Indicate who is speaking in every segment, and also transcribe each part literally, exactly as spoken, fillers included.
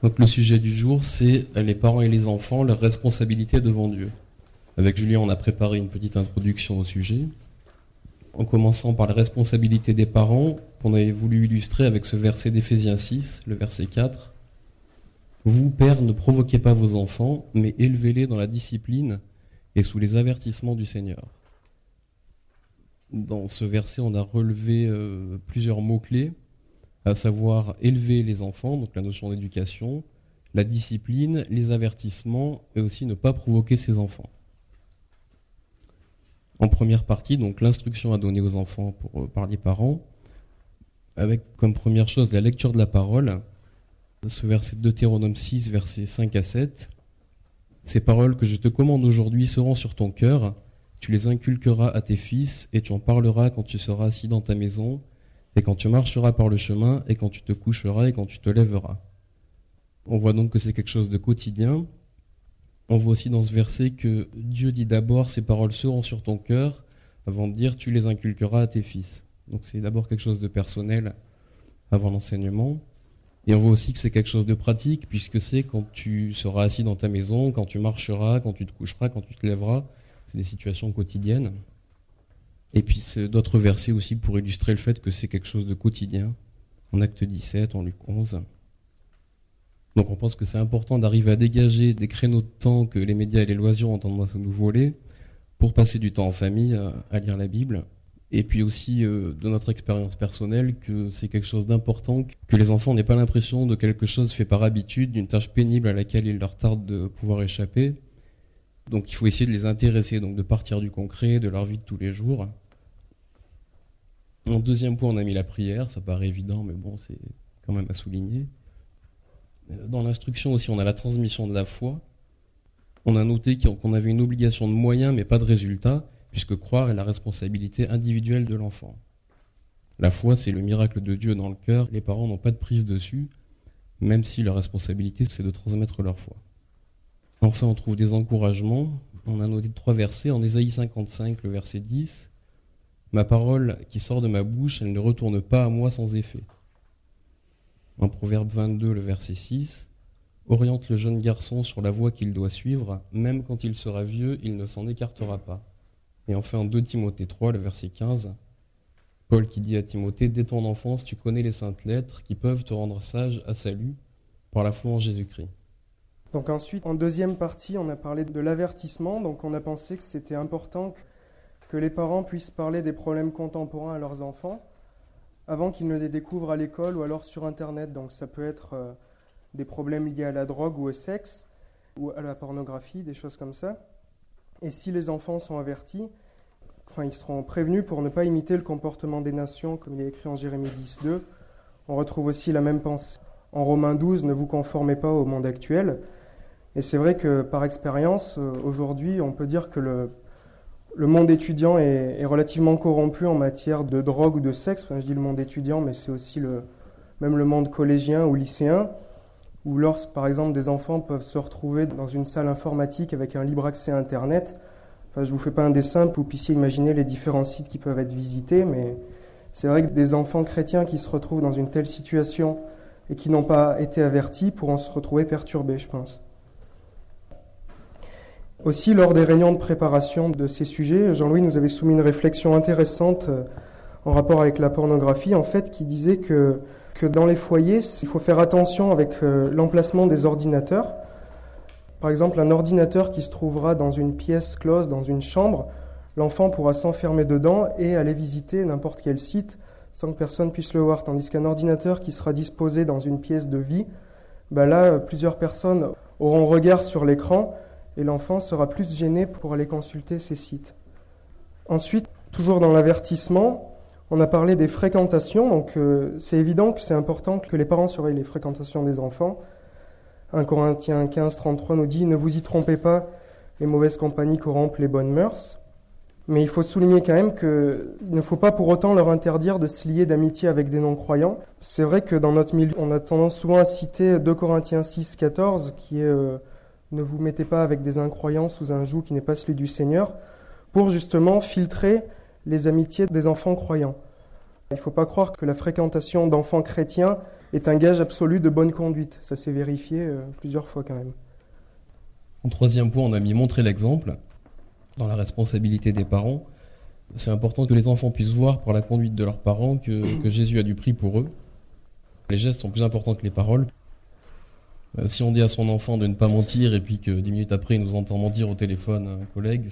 Speaker 1: Donc le sujet du jour, c'est les parents et les enfants, leurs responsabilités devant Dieu. Avec Julien, on a préparé une petite introduction au sujet, en commençant par la responsabilité des parents, qu'on avait voulu illustrer avec ce verset d'Éphésiens six, le verset quatre. « Vous, pères, ne provoquez pas vos enfants, mais élevez-les dans la discipline et sous les avertissements du Seigneur. » Dans ce verset, on a relevé euh, plusieurs mots-clés, à savoir élever les enfants, donc la notion d'éducation, la discipline, les avertissements, et aussi ne pas provoquer ses enfants. En première partie, donc l'instruction à donner aux enfants pour, par les parents, avec comme première chose la lecture de la parole, ce verset de Deutéronome six, versets cinq à sept. « Ces paroles que je te commande aujourd'hui seront sur ton cœur, tu les inculqueras à tes fils, et tu en parleras quand tu seras assis dans ta maison, et quand tu marcheras par le chemin, et quand tu te coucheras, et quand tu te lèveras. » On voit donc que c'est quelque chose de quotidien. On voit aussi dans ce verset que Dieu dit d'abord « ces paroles seront sur ton cœur » avant de dire « tu les inculqueras à tes fils ». Donc c'est d'abord quelque chose de personnel avant l'enseignement. Et on voit aussi que c'est quelque chose de pratique, puisque c'est quand tu seras assis dans ta maison, quand tu marcheras, quand tu te coucheras, quand tu te lèveras. C'est des situations quotidiennes. Et puis c'est d'autres versets aussi pour illustrer le fait que c'est quelque chose de quotidien. En Acte dix-sept, en Luc onze. Donc on pense que c'est important d'arriver à dégager des créneaux de temps que les médias et les loisirs ont tendance à nous voler pour passer du temps en famille à, à lire la Bible. Et puis aussi euh, de notre expérience personnelle que c'est quelque chose d'important, que les enfants n'aient pas l'impression de quelque chose fait par habitude, d'une tâche pénible à laquelle il leur tarde de pouvoir échapper. Donc il faut essayer de les intéresser, donc de partir du concret, de leur vie de tous les jours. En deuxième point, on a mis la prière, ça paraît évident, mais bon, c'est quand même à souligner. Dans l'instruction aussi, on a la transmission de la foi. On a noté qu'on avait une obligation de moyens, mais pas de résultats, puisque croire est la responsabilité individuelle de l'enfant. La foi, c'est le miracle de Dieu dans le cœur. Les parents n'ont pas de prise dessus, même si leur responsabilité, c'est de transmettre leur foi. Enfin, on trouve des encouragements. On a noté trois versets. En Ésaïe cinquante-cinq, le verset dix, « Ma parole qui sort de ma bouche, elle ne retourne pas à moi sans effet. » En Proverbe vingt-deux, le verset six, « Oriente le jeune garçon sur la voie qu'il doit suivre, même quand il sera vieux, il ne s'en écartera pas. » Et enfin, en deux Timothée trois, le verset quinze, Paul qui dit à Timothée « Dès ton enfance, tu connais les saintes lettres qui peuvent te rendre sage à salut par la foi en Jésus-Christ. »
Speaker 2: Donc ensuite, en deuxième partie, on a parlé de l'avertissement. Donc on a pensé que c'était important que, que les parents puissent parler des problèmes contemporains à leurs enfants avant qu'ils ne les découvrent à l'école ou alors sur Internet. Donc ça peut être euh, des problèmes liés à la drogue ou au sexe ou à la pornographie, des choses comme ça. Et si les enfants sont avertis, enfin, ils seront prévenus pour ne pas imiter le comportement des nations, comme il est écrit en Jérémie dix deux. On retrouve aussi la même pensée en Romains douze, « Ne vous conformez pas au monde actuel ». Et c'est vrai que par expérience, aujourd'hui, on peut dire que le, le monde étudiant est, est relativement corrompu en matière de drogue ou de sexe. Enfin, je dis le monde étudiant, mais c'est aussi le, même le monde collégien ou lycéen, où lorsque, par exemple, des enfants peuvent se retrouver dans une salle informatique avec un libre accès à Internet. Enfin, je ne vous fais pas un dessin pour que vous puissiez imaginer les différents sites qui peuvent être visités, mais c'est vrai que des enfants chrétiens qui se retrouvent dans une telle situation et qui n'ont pas été avertis pourront se retrouver perturbés, je pense. Aussi, lors des réunions de préparation de ces sujets, Jean-Louis nous avait soumis une réflexion intéressante en rapport avec la pornographie, en fait, qui disait que, que dans les foyers, il faut faire attention avec l'emplacement des ordinateurs. Par exemple, un ordinateur qui se trouvera dans une pièce close, dans une chambre, l'enfant pourra s'enfermer dedans et aller visiter n'importe quel site sans que personne puisse le voir. Tandis qu'un ordinateur qui sera disposé dans une pièce de vie, ben là, plusieurs personnes auront regard sur l'écran et l'enfant sera plus gêné pour aller consulter ces sites. Ensuite, toujours dans l'avertissement, on a parlé des fréquentations. Donc, euh, c'est évident que c'est important que les parents surveillent les fréquentations des enfants. un Corinthiens quinze, trente-trois nous dit « Ne vous y trompez pas, les mauvaises compagnies corrompent les bonnes mœurs ». Mais il faut souligner quand même qu'il ne faut pas pour autant leur interdire de se lier d'amitié avec des non-croyants. C'est vrai que dans notre milieu, on a tendance souvent à citer deux Corinthiens six, quatorze, qui est euh, « Ne vous mettez pas avec des incroyants sous un joug qui n'est pas celui du Seigneur », pour justement filtrer les amitiés des enfants croyants. Il ne faut pas croire que la fréquentation d'enfants chrétiens est un gage absolu de bonne conduite. Ça s'est vérifié euh, plusieurs fois quand même.
Speaker 1: En troisième point, on a mis montrer l'exemple dans la responsabilité des parents. C'est important que les enfants puissent voir par la conduite de leurs parents que, que Jésus a du prix pour eux. Les gestes sont plus importants que les paroles. Euh, si on dit à son enfant de ne pas mentir et puis que dix minutes après il nous entend mentir au téléphone un collègue.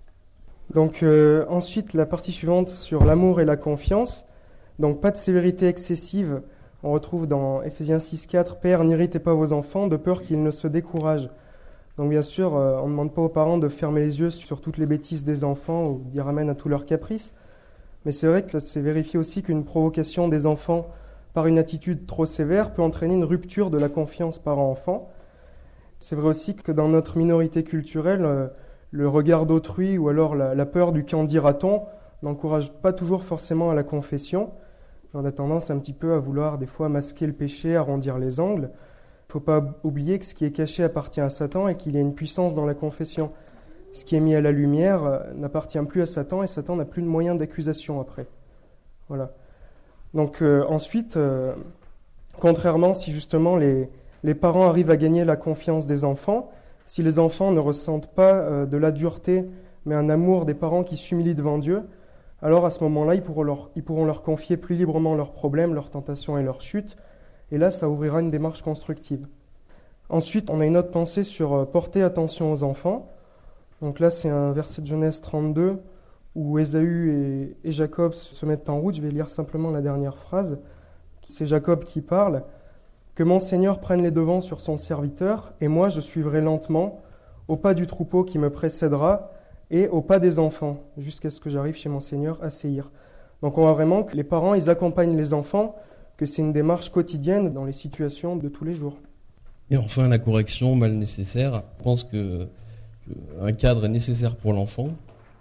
Speaker 2: Donc euh, ensuite la partie suivante sur l'amour et la confiance. Donc pas de sévérité excessive. On retrouve dans Éphésiens six quatre, « Père, n'irritez pas vos enfants de peur qu'ils ne se découragent ». Donc bien sûr, euh, on ne demande pas aux parents de fermer les yeux sur toutes les bêtises des enfants ou d'y ramène à tous leurs caprices. Mais c'est vrai que c'est vérifié aussi qu'une provocation des enfants par une attitude trop sévère peut entraîner une rupture de la confiance parent-enfant. C'est vrai aussi que dans notre minorité culturelle, euh, le regard d'autrui ou alors la, la peur du qu'en dira-t-on n'encourage pas toujours forcément à la confession. On a tendance un petit peu à vouloir des fois masquer le péché, arrondir les angles. Il ne faut pas oublier que ce qui est caché appartient à Satan et qu'il y a une puissance dans la confession. Ce qui est mis à la lumière euh, n'appartient plus à Satan et Satan n'a plus de moyen d'accusation après. Voilà. Donc euh, ensuite, euh, contrairement si justement les, les parents arrivent à gagner la confiance des enfants, si les enfants ne ressentent pas euh, de la dureté, mais un amour des parents qui s'humilient devant Dieu, alors à ce moment-là, ils pourront, leur, ils pourront leur confier plus librement leurs problèmes, leurs tentations et leurs chutes, et là, ça ouvrira une démarche constructive. Ensuite, on a une autre pensée sur euh, porter attention aux enfants. Donc là, c'est un verset de Genèse trente-deux, où Ésaü et, et Jacob se mettent en route. Je vais lire simplement la dernière phrase. C'est Jacob qui parle. « Que mon Seigneur prenne les devants sur son serviteur, et moi je suivrai lentement, au pas du troupeau qui me précédera, et au pas des enfants, jusqu'à ce que j'arrive chez mon Seigneur à Séhir. » Donc on voit vraiment que les parents, ils accompagnent les enfants, que c'est une démarche quotidienne dans les situations de tous les jours.
Speaker 1: Et enfin, la correction mal nécessaire. Je pense que, que un cadre est nécessaire pour l'enfant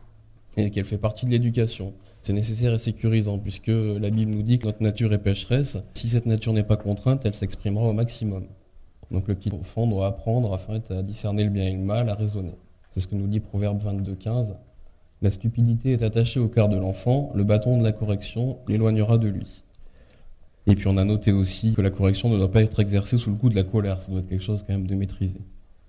Speaker 1: et qu'elle fait partie de l'éducation. C'est nécessaire et sécurisant, puisque la Bible nous dit que notre nature est pécheresse. Si cette nature n'est pas contrainte, elle s'exprimera au maximum. Donc le petit enfant doit apprendre afin à discerner le bien et le mal, à raisonner. C'est ce que nous dit Proverbe vingt-deux quinze. La stupidité est attachée au cœur de l'enfant, le bâton de la correction l'éloignera de lui. Et puis on a noté aussi que la correction ne doit pas être exercée sous le coup de la colère, ça doit être quelque chose quand même de maîtrisé.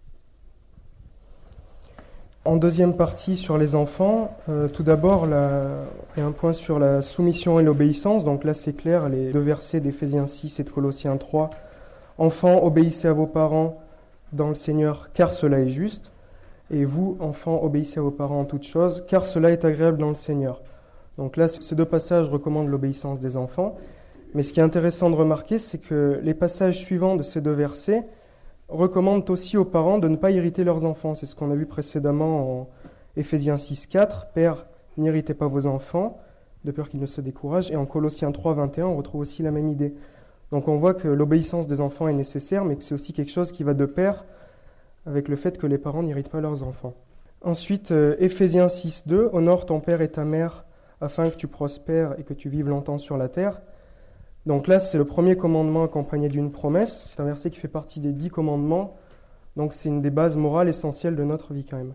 Speaker 2: En deuxième partie sur les enfants, euh, tout d'abord, la... il y a un point sur la soumission et l'obéissance. Donc là, c'est clair, les deux versets d'Éphésiens six et de Colossiens trois. « Enfants, obéissez à vos parents dans le Seigneur, car cela est juste. Et vous, enfants, obéissez à vos parents en toutes choses, car cela est agréable dans le Seigneur. » Donc là, ces deux passages recommandent l'obéissance des enfants. Mais ce qui est intéressant de remarquer, c'est que les passages suivants de ces deux versets recommandent aussi aux parents de ne pas irriter leurs enfants. C'est ce qu'on a vu précédemment en Éphésiens six quatre. « Père, n'irritez pas vos enfants, de peur qu'ils ne se découragent. » Et en Colossiens trois vingt et un, on retrouve aussi la même idée. Donc on voit que l'obéissance des enfants est nécessaire, mais que c'est aussi quelque chose qui va de pair avec le fait que les parents n'irritent pas leurs enfants. Ensuite, euh, Éphésiens six deux. « Honore ton père et ta mère, afin que tu prospères et que tu vives longtemps sur la terre. » Donc là, c'est le premier commandement accompagné d'une promesse. C'est un verset qui fait partie des dix commandements. Donc c'est une des bases morales essentielles de notre vie quand même.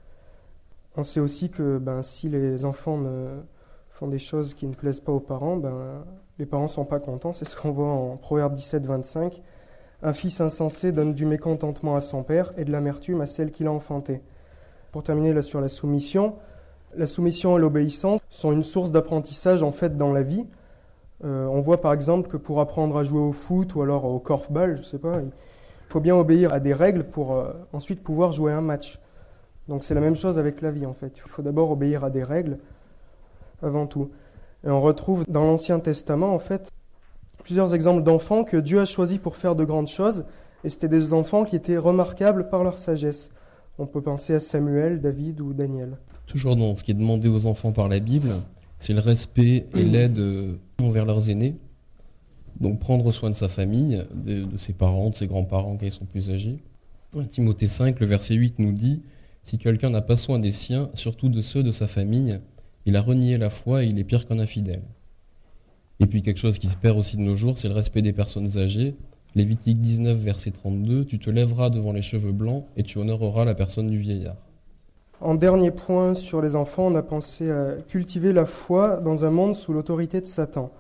Speaker 2: On sait aussi que ben, si les enfants ne font des choses qui ne plaisent pas aux parents, ben, les parents ne sont pas contents. C'est ce qu'on voit en Proverbe dix-sept vingt-cinq. « Un fils insensé donne du mécontentement à son père et de l'amertume à celle qui l'a enfanté. » Pour terminer là sur la soumission, la soumission et l'obéissance sont une source d'apprentissage en fait dans la vie. Euh, on voit par exemple que pour apprendre à jouer au foot ou alors au korfball, je sais pas, il faut bien obéir à des règles pour euh, ensuite pouvoir jouer un match. Donc c'est la même chose avec la vie en fait. Il faut d'abord obéir à des règles avant tout. Et on retrouve dans l'Ancien Testament en fait plusieurs exemples d'enfants que Dieu a choisis pour faire de grandes choses, et c'était des enfants qui étaient remarquables par leur sagesse. On peut penser à Samuel, David ou Daniel.
Speaker 1: Toujours dans ce qui est demandé aux enfants par la Bible, c'est le respect et l'aide envers leurs aînés. Donc prendre soin de sa famille, de, de ses parents, de ses grands-parents quand ils sont plus âgés. Timothée cinq, le verset huit nous dit « Si quelqu'un n'a pas soin des siens, surtout de ceux de sa famille, il a renié la foi et il est pire qu'un infidèle. » Et puis quelque chose qui se perd aussi de nos jours, c'est le respect des personnes âgées. Lévitique dix-neuf, verset trente-deux, « Tu te lèveras devant les cheveux blancs et tu honoreras la personne du vieillard. »
Speaker 2: En dernier point sur les enfants, on a pensé à cultiver la foi dans un monde sous l'autorité de Satan.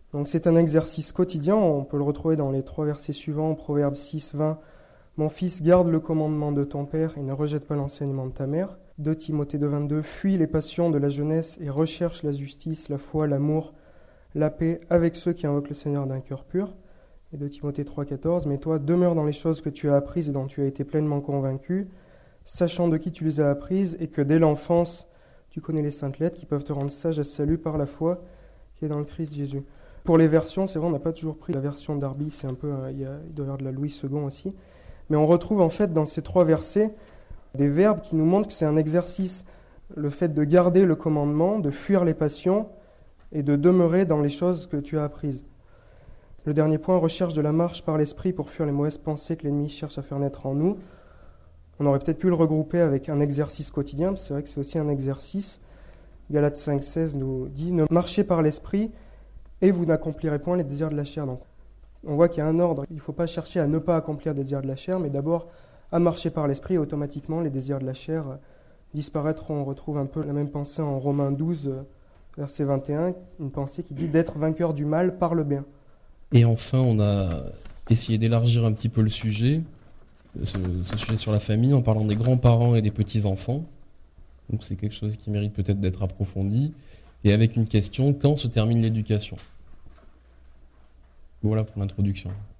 Speaker 2: Donc c'est un exercice quotidien, on peut le retrouver dans les trois versets suivants, Proverbe six, vingt. Mon fils, garde le commandement de ton père et ne rejette pas l'enseignement de ta mère. deux Timothée deux, vingt-deux. Fuis les passions de la jeunesse et recherche la justice, la foi, l'amour, la paix avec ceux qui invoquent le Seigneur d'un cœur pur. Et deux Timothée trois, quatorze. Mais toi, demeure dans les choses que tu as apprises et dont tu as été pleinement convaincu, sachant de qui tu les as apprises et que dès l'enfance, tu connais les saintes lettres qui peuvent te rendre sage à ce salut par la foi qui est dans le Christ Jésus. Pour les versions, c'est vrai, on n'a pas toujours pris la version d'Arby, c'est un peu, euh, il, y a, il doit y avoir de la Louis second aussi. Mais on retrouve en fait dans ces trois versets des verbes qui nous montrent que c'est un exercice. Le fait de garder le commandement, de fuir les passions et de demeurer dans les choses que tu as apprises. Le dernier point, recherche de la marche par l'esprit pour fuir les mauvaises pensées que l'ennemi cherche à faire naître en nous. On aurait peut-être pu le regrouper avec un exercice quotidien, parce que c'est vrai que c'est aussi un exercice. Galates cinq, seize nous dit « Ne marchez par l'esprit et vous n'accomplirez point les désirs de la chair ». Donc, on voit qu'il y a un ordre. Il ne faut pas chercher à ne pas accomplir les désirs de la chair, mais d'abord à marcher par l'esprit et automatiquement les désirs de la chair disparaîtront. On retrouve un peu la même pensée en Romains douze, verset vingt et un, une pensée qui dit d'être vainqueur du mal par le bien.
Speaker 1: Et enfin, on a essayé d'élargir un petit peu le sujet, ce, ce sujet sur la famille, en parlant des grands-parents et des petits-enfants. Donc c'est quelque chose qui mérite peut-être d'être approfondi. Et avec une question, quand se termine l'éducation ? Voilà pour l'introduction.